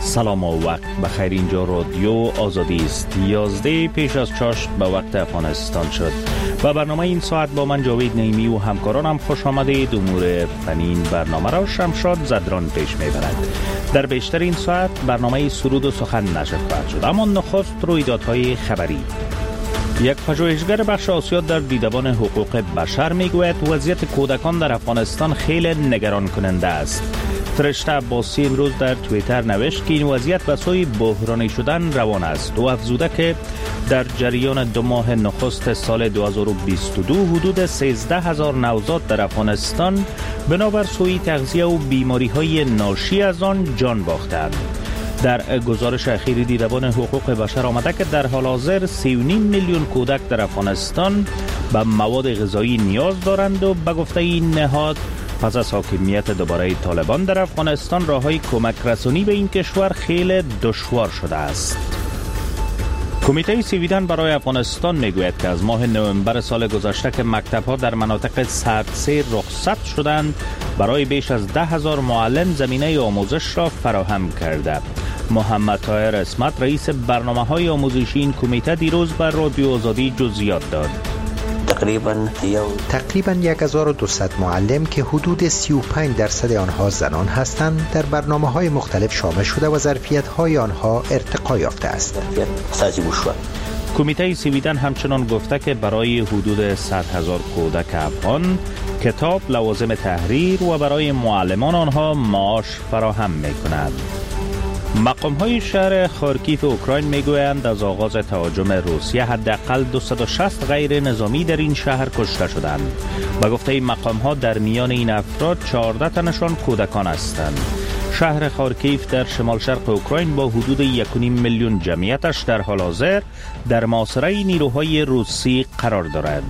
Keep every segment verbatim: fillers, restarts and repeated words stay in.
سلام و وقت بخیر. اینجا رادیو آزادی است. یازده پیش از چاشت به وقت افغانستان شد و برنامه این ساعت با من جاوید نعیمی و همکارانم خوش آمدید. امور فنین برنامه را شمشاد زدران پیش میبرد. در بیشتر این ساعت برنامه سرود و سخن نشر خواهد شد، اما نخست رویدادهای خبری. یک پژوهشگر بخش آسیا در دیدبان حقوق بشر میگوید وضعیت کودکان در افغانستان خیلی نگران کننده است. فرشته عباسی امروز در توییتر نوشت که این وضعیت به سوی بحرانی شدن روان است و افزوده که در جریان دو ماه نخست سال دو هزار و بیست و دو حدود سیزده هزار نوزاد در افغانستان بنابر سوء تغذیه و بیماری های ناشی از آن جان باختند. در گزارش اخیر دیدبان حقوق بشر آمده که در حال حاضر سی و نیم میلیون کودک در افغانستان به مواد غذایی نیاز دارند و به گفته این نهاد پس از حاکمیت دوباره طالبان در افغانستان راههای کمک رسانی به این کشور خیلی دشوار شده است. کمیته سویدن برای افغانستان میگوید که از ماه نوامبر سال گذشته که مکتب‌ها در مناطق سردسیر رخصت شدند، برای بیش از ده هزار معلم زمینه آموزش را فراهم کرده. محمد طاهر اسمت رئیس برنامه‌های آموزشی این کمیته دیروز بر رادیو آزادی جزئیات داد. تقریباً تقریباً هزار و دویست معلم که حدود سی و پنج درصد آنها زنان هستند در برنامه‌های مختلف شامل شده و ظرفیت‌های آنها ارتقا یافته است. کمیته سویدن همچنان گفته که برای حدود صد هزار کودک افغان کتاب، لوازم تحریر و برای معلمان آنها معاش فراهم می‌کند. مقام‌های شهر خارکیف اوکراین میگویند از آغاز تهاجم روسیه حداقل دویست و شصت غیر نظامی در این شهر کشته شدند. به گفته مقام‌ها در میان این افراد چهارده تنشان کودکان هستند. شهر خارکیف در شمال شرق اوکراین با حدود یک و نیم میلیون جمعیتش در حال حاضر در محاصره نیروهای روسی قرار دارد.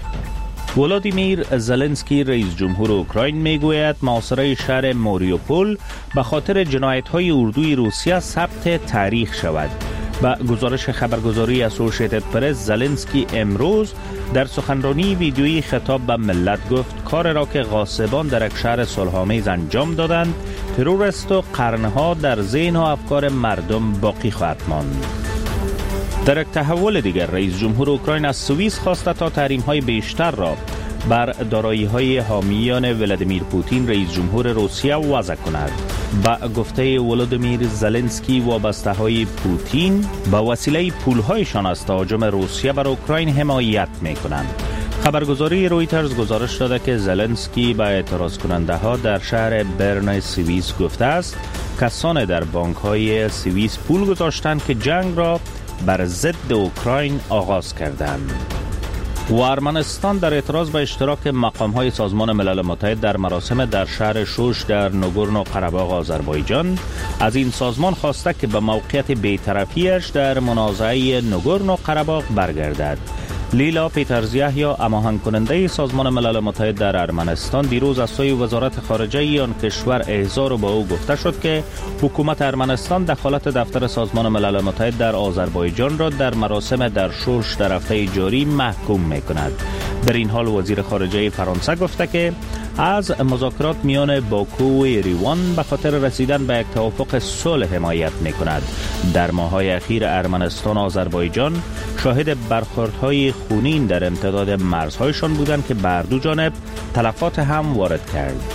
ولادیمیر زلنسکی رئیس جمهور اوکراین میگوید محاصره شهر ماریوپول به خاطر جنایت‌های اردوی روسیه ثبت تاریخ شود. با گزارش خبرگزاری اسوسییتد پرس، زلنسکی امروز در سخنرانی ویدیویی خطاب به ملت گفت کار را که غاصبان در یک شهر صلح‌آمیز انجام دادند ترور است و قرنها در ذهن و افکار مردم باقی خواهد ماند. در یک تحول دیگر رئیس جمهور اوکراین از سوئیس خواسته تا تحریم‌های بیشتر را بر دارایی‌های حامیان ولادیمیر پوتین رئیس جمهور روسیه وضع کند. با گفته ولادیمیر زلنسکی وابسته‌های پوتین با وسیله پول‌هایشان از تهاجم روسیه بر اوکراین حمایت می‌کنند. خبرگزاری رویترز گزارش داده که زلنسکی با اعتراض کننده ها در شهر برن سوئیس گفته است کسان در بانک‌های سوئیس پول گذاشتند که جنگ را بر ضد اوکراین آغاز کردند. و ارمنستان در اعتراض به اشتراک مقام‌های سازمان ملل متحد در مراسم در شهر شوش در نگورنو قره‌باغ آذربایجان از این سازمان خواسته که به موقعیت بی‌طرفی‌اش در منازعه نگورنو قره‌باغ برگردد. لیلا پیترزیحیا هماهنگ کننده سازمان ملل متحد در ارمنستان دیروز از سوی وزارت خارجه آن کشور احضار با او گفته شد که حکومت ارمنستان دخالت دفتر سازمان ملل متحد در آذربایجان را در مراسم در شوش در هفته جاری محکوم می‌کند. در این حال وزیر خارجه فرانسه گفته که از مذاکرات میان باکو و ایروان به خاطر رسیدن به یک توافق صلح حمایت می‌کند. در ماه‌های اخیر ارمنستان و آذربایجان شاهد برخوردهای خونین در امتداد مرزهایشان بودند که بر دو جانب تلفات هم وارد کرد.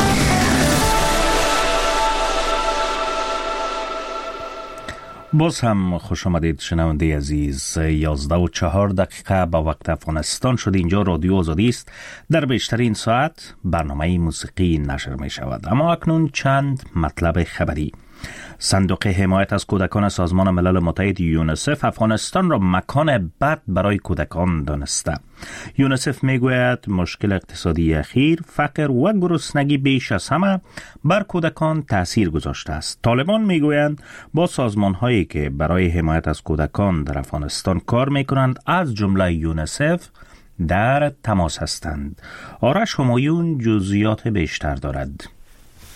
باز هم خوش آمدید شنونده عزیز. یازده و چهار دقیقه با وقت افغانستان شد. اینجا رادیو آزادی است. در بیشتر این ساعت برنامه موسیقی نشر می شود، اما اکنون چند مطلب خبری. صندوق حمایت از کودکان سازمان ملل متحد یونیسف افغانستان را مکان بد برای کودکان دانسته. یونیسف میگوید مشکل اقتصادی اخیر، فقر و گرسنگی بیش از همه بر کودکان تأثیر گذاشته است. طالبان میگویند با سازمان هایی که برای حمایت از کودکان در افغانستان کار میکنند از جمله یونیسف در تماس هستند. آرش همایون جزئیات بیشتر دارد.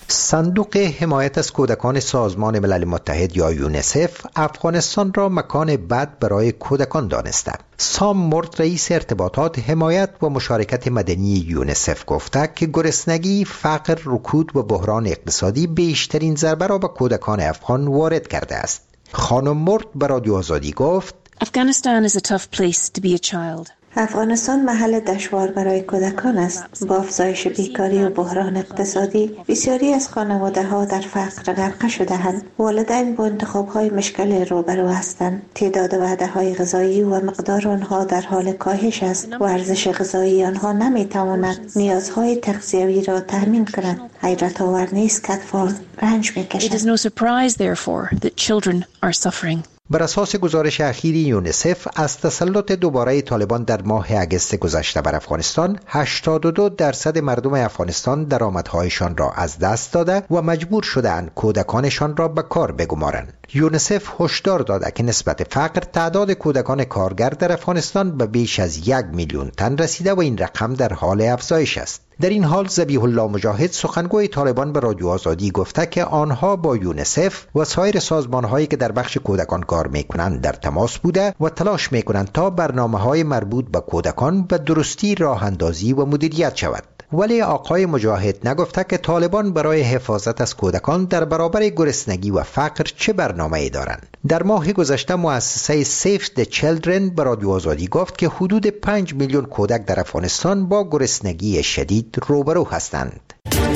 صندوق حمایت از کودکان سازمان ملل متحد یا یونیسف افغانستان را مکان بد برای کودکان دانسته. سام مورد رئیس ارتباطات حمایت و مشارکت مدنی یونیسف گفته که گرسنگی، فقر، رکود و بحران اقتصادی بیشترین ضربه را به کودکان افغان وارد کرده است. خانم مورد به رادیو آزادی گفت: Afghanistan is a tough place to be a child. افغانستان محل دشوار برای کودکان است. با افزایش بیکاری و بحران اقتصادی، بسیاری از خانواده‌ها در فقر غرق شده‌اند. والدین با انتخاب‌های مشکل روبرو هستند. تعداد وعده‌های غذایی و مقدار آنها در حال کاهش است و ارزش غذایی آنها نمی‌تواند نیازهای تغذیوی را تامین کند. حیرت آور نیست که اطفال رنج می‌کشند. It is no surprise therefore that children are suffering. بر اساس گزارش اخیر یونیسف از تسلط دوباره طالبان در ماه اگست گذشته بر افغانستان، هشتاد و دو درصد مردم افغانستان درآمدهایشان را از دست داده و مجبور شده‌اند کودکانشان را به کار بگمارند. یونیسف هشدار داده که نسبت فقر تعداد کودکان کارگر در افغانستان به بیش از یک میلیون تن رسیده و این رقم در حال افزایش است. در این حال ذبیح الله مجاهد سخنگوی طالبان به رادیو آزادی گفته که آنها با یونیسف و سایر سازمان‌هایی که در بخش کودکان کار می‌کنند در تماس بوده و تلاش می‌کنند تا برنامه‌های مربوط به کودکان به درستی راه اندازی و مدیریت شود. ولی آقای مجاهد نگفته که طالبان برای حفاظت از کودکان در برابر گرسنگی و فقر چه برنامه‌ای دارند. در ماه گذشته مؤسسه سیف د چیلدرن به رادیو آزادی گفت که حدود پنج میلیون کودک در افغانستان با گرسنگی شدید روبرو هستند.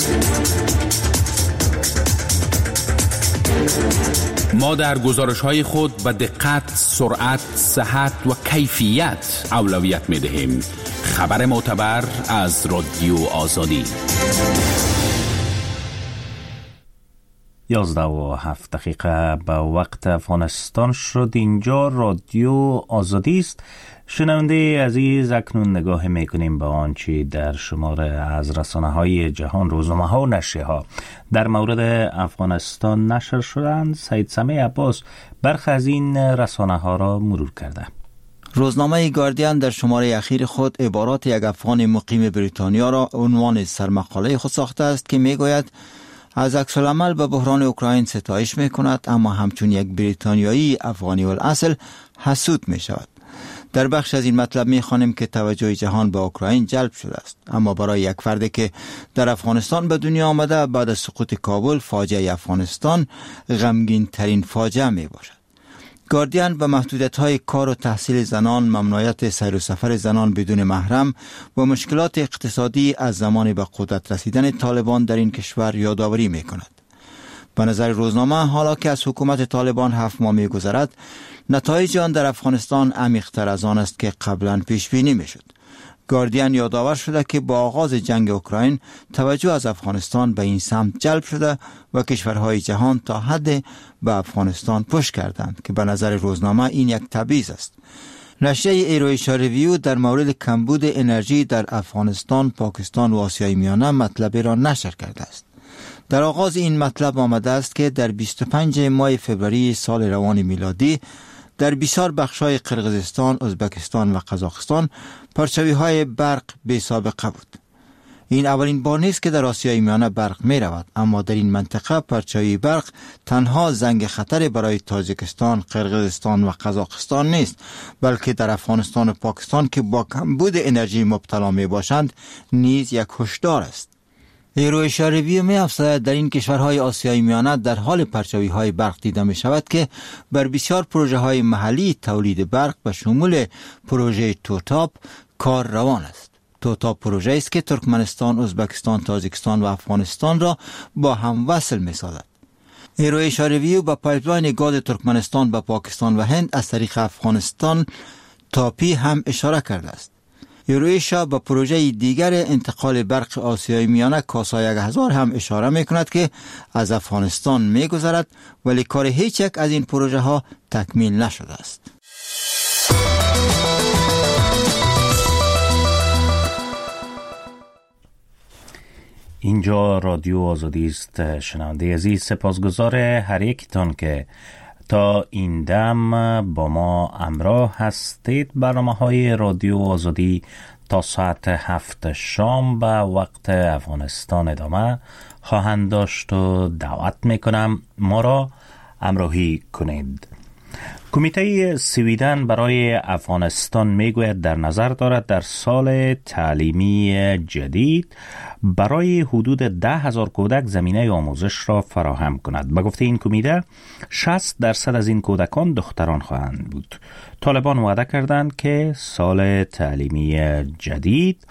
ما در گزارش‌های خود به دقت، سرعت، صحت و کیفیت اولویت می‌دهیم. خبر معتبر از رادیو آزادی. یازده و هفت دقیقه به وقت افغانستان شد. اینجا رادیو آزادی است. شنونده عزیز، اکنون نگاه میکنیم به آنچه در شماره از رسانه‌های جهان، روزنامه‌ها و نشریه‌ها در مورد افغانستان نشر شدند. سید سمیع عباس برخی از این رسانه‌ها را مرور کرده. روزنامه گاردین در شماره اخیر خود عبارات یک افغان مقیم بریتانیا را عنوان سرمقاله خود ساخته است که میگوید از عکس‌العمل به بحران اوکراین ستایش میکند، اما همچون یک بریتانیایی افغانی الاصل حسود می شود. در بخش از این مطلب میخوانیم که توجه جهان به اوکراین جلب شده است، اما برای یک فردی که در افغانستان به دنیا آمده بعد از سقوط کابل، فاجعه افغانستان غمگین ترین فاجعه می باشد. گاردین به محدودیت‌های کار و تحصیل زنان، ممنوعیت سیر و سفر زنان بدون محرم و مشکلات اقتصادی از زمان به قدرت رسیدن طالبان در این کشور یادآوری می‌کند. به نظر روزنامه، حالا که از حکومت طالبان هفت ماه می‌گذرد، نتایج آن در افغانستان عمیق‌تر از آن است که قبلا پیش بینی می‌شد. گاردین یادآور شده که با آغاز جنگ اوکراین توجه از افغانستان به این سمت جلب شده و کشورهای جهان تا حد به افغانستان پشت کردند که به نظر روزنامه این یک تبعیض است. نشریه ایرویشا ریویو در مورد کمبود انرژی در افغانستان، پاکستان و آسیای میانه مطلبی را نشر کرده است. در آغاز این مطلب آمده است که در بیست و پنجم ماه فوریه سال روان میلادی در بسیار بخش‌های قرقیزستان، ازبکستان و قزاقستان پرچاوی‌های برق بی سابقه بود. این اولین بار نیست که در آسیای میانه برق می رود، اما در این منطقه پرچاوی برق تنها زنگ خطر برای تاجیکستان، قرقیزستان و قزاقستان نیست، بلکه در افغانستان و پاکستان که با کمبود انرژی مبتلا می باشند نیز یک هشدار است. ایرویشا ریویو می افزاید در این کشورهای آسیای میانه در حال پرچاوی های برق دیده می شود که بر بسیار پروژه های محلی تولید برق به شمول پروژه توتاپ کار روان است. توتاپ پروژه است که ترکمنستان، ازبکستان، تاجیکستان و افغانستان را با هم وصل می سازد. ایرویشا ریویو با پایپلاین گاز ترکمنستان به پاکستان و هند از طریق افغانستان تاپی هم اشاره کرده است. ایرویشا به پروژه دیگر انتقال برق آسیای میانه کاسا یک هزار هم اشاره می کند که از افغانستان می گذرد، ولی کار هیچ یک از این پروژه ها تکمیل نشده است. اینجا رادیو آزادی است. شنونده عزیز، سپاسگزار هر یکتان که تا این دم با ما همراه هستید. برنامه های رادیو آزادی تا ساعت هفت شام به وقت افغانستان ادامه خواهند داشت و دعوت میکنم ما را همراهی کنید. کمیته سویدن برای افغانستان میگوید در نظر دارد در سال تعلیمی جدید برای حدود ده هزار کودک زمینه آموزش را فراهم کند. به گفته این کمیته شصت درصد از این کودکان دختران خواهند بود. طالبان وعده کردند که سال تعلیمی جدید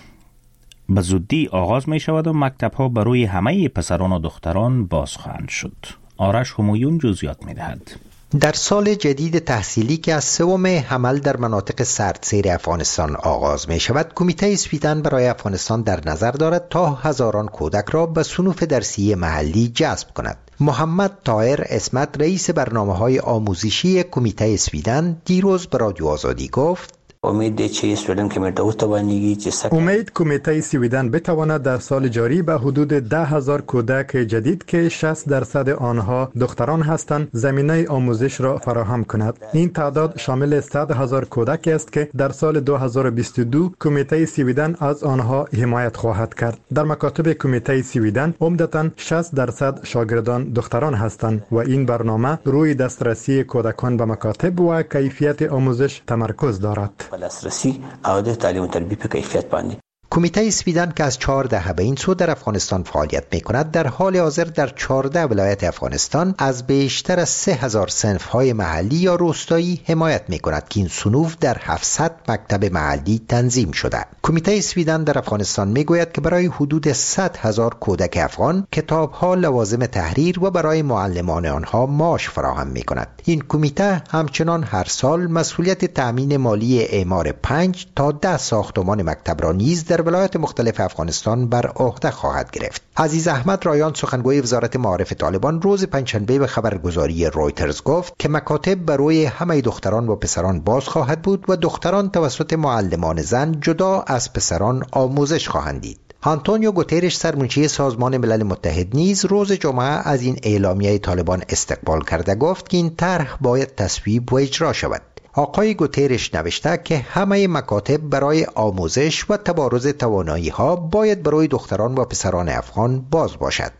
به زودی آغاز می شود و مکتب ها برای همه پسران و دختران باز خواهند شد. آرش همایون جزئیات می دهد. در سال جدید تحصیلی که از سوم حمل در مناطق سردسیر افغانستان آغاز می شود، کمیته سویدن برای افغانستان در نظر دارد تا هزاران کودک را به صنوف درسی محلی جذب کند. محمد طاهر اسمت رئیس برنامه‌های آموزشی کمیته سویدن دیروز به رادیو آزادی گفت: امید چې سویدن کمیته او توانیږي چې امید کمیته سویدن بتواند در سال جاری به حدود ده هزار کودک جدید که شصت درصد آنها دختران هستند زمینه آموزش را فراهم کند. این تعداد شامل صد هزار کودک است که در سال دو هزار و بیست و دو کمیته سویدن از آنها حمایت خواهد کرد. در مکاتب کمیته سویدن عمدتاً شصت درصد شاگردان دختران هستند و این برنامه روی دسترسی کودکان به مکاتب و کیفیت آموزش تمرکز دارد. دسترسی او د تعلیم و تربیت په کیفیت باندې. کمیته سویدن که از چهار دهه به این سو در افغانستان فعالیت می کند، در حال حاضر در چهارده ولایت افغانستان از بیشتر از سه هزار صنف های محلی یا روستایی حمایت می کند که این صنوف در هفتصد مکتب محلی تنظیم شده. کمیته سویدن در افغانستان می گوید که برای حدود صد هزار کودک افغان کتاب ها، لوازم تحریر و برای معلمان آنها معاش فراهم می کند. این کمیته همچنان هر سال مسئولیت تامین مالی اعمار پنج تا ده ساختمان مکتب را نیز در ولایات مختلف افغانستان بر عهده خواهد گرفت. عزیز احمد رایان سخنگوی وزارت معارف طالبان روز پنجشنبه به خبرگزاری رویترز گفت که مکاتب برای همه دختران و پسران باز خواهد بود و دختران توسط معلمان زن جدا از پسران آموزش خواهند دید. آنتونیو گوترش سرمنشی سازمان ملل متحد نیز روز جمعه از این اعلامیه طالبان استقبال کرده گفت که این طرح باید تصویب و اجرا شود. آقای گوترش نوشته که همه مکاتب برای آموزش و تبارز توانایی ها باید برای دختران و پسران افغان باز باشد.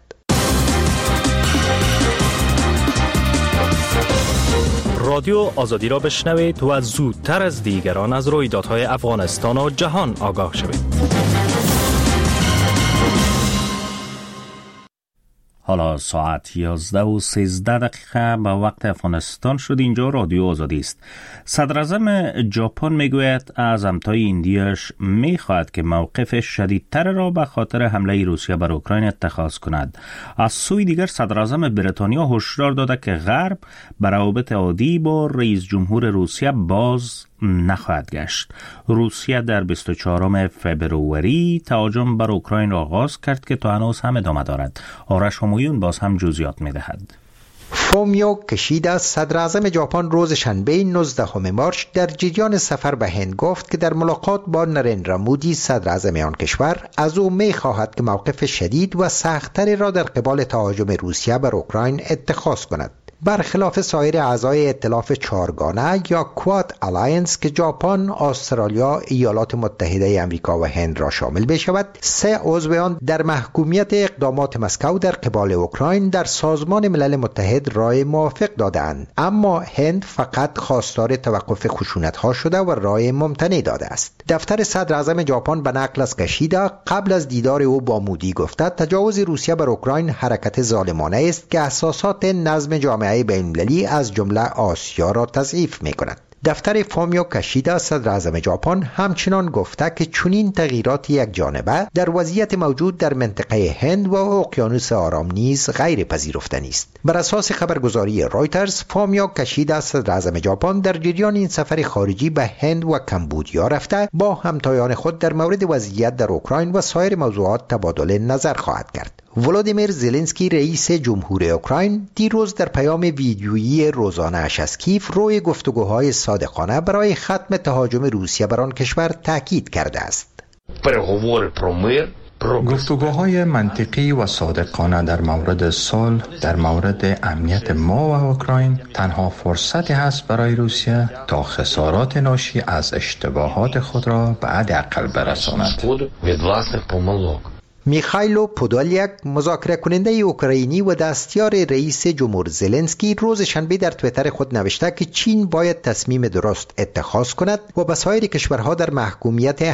رادیو آزادی را بشنوید و زودتر از دیگران از رویدادهای افغانستان و جهان آگاه شوید. حالا ساعت یازده و سیزده دقیقه به وقت افغانستان شد. اینجا رادیو آزادی است. صدراعظم ژاپن میگوید از همتای ایندیاش میخواهد که موقف شدیدتر را به خاطر حمله روسیه بر اوکراین اتخاذ کند. از سوی دیگر صدراعظم بریتانیا هشدار داده که غرب بر روابط عادی با رئیس جمهور روسیه باز نخواهد گشت. روسیه در بیست و چهارم فوریه تهاجم بر اوکراین را آغاز کرد که تا هنوز هم ادامه دارد. آرش همایون باز هم جزئیات می‌دهد. فومیو کشیدا صدراعظم ژاپن روز شنبه نوزدهم مارس در جریان سفر به هند گفت که در ملاقات با نریندرا مودی صدراعظم آن کشور از او می‌خواهد که موقف شدید و سخت‌تری را در قبال تهاجم روسیه بر اوکراین اتخاذ کند. برخلاف سایر اعضای ائتلاف چهارگانه یا کواد الاینس که ژاپن، استرالیا، ایالات متحده آمریکا و هند را شامل بشود، سه عضو آن در محکومیت اقدامات مسکو در قبال اوکراین در سازمان ملل متحد رای موافق دادند، اما هند فقط خواستار توقف خشونت‌ها شده و رای ممتنع داده است. دفتر صدراعظم ژاپن به نقل از کشیدا قبل از دیدار او با مودی گفته تجاوز روسیه بر اوکراین حرکت ظالمانه است که اساسات نظم جامعه بین‌المللی از جمله آسیا را تضعیف می‌کند. دفتر فومیو کشیدا صدراعظم ژاپن همچنان گفته که چنین تغییرات یک جانبه در وضعیت موجود در منطقه هند و اقیانوس آرام نیز غیر پذیرفتنی است. بر اساس خبرگزاری رویترز، فومیو کشیدا صدراعظم ژاپن در جریان این سفر خارجی به هند و کمبودیا رفته با همتایان خود در مورد وضعیت در اوکراین و سایر موضوعات تبادل نظر خواهد کرد. ولادیمیر زلنسکی رئیس جمهور اوکراین دیروز در پیام ویدیویی روزانه اش از کیف روی گفتگوهای صادقانه برای ختم تهاجم روسیه بر آن کشور تاکید کرده است. گفتگوهای منطقی و صادقانه در مورد صلح، در مورد امنیت ما و اوکراین تنها فرصتی هست برای روسیه تا خسارات ناشی از اشتباهات خود را به حداقل برساند. میخایلو پودولیک، مذاکره کننده اوکراینی و دستیار رئیس جمهور زلنسکی، روز شنبه در توییتر خود نوشته که چین باید تصمیم درست اتخاذ کند و به سایر کشورها در محکومیت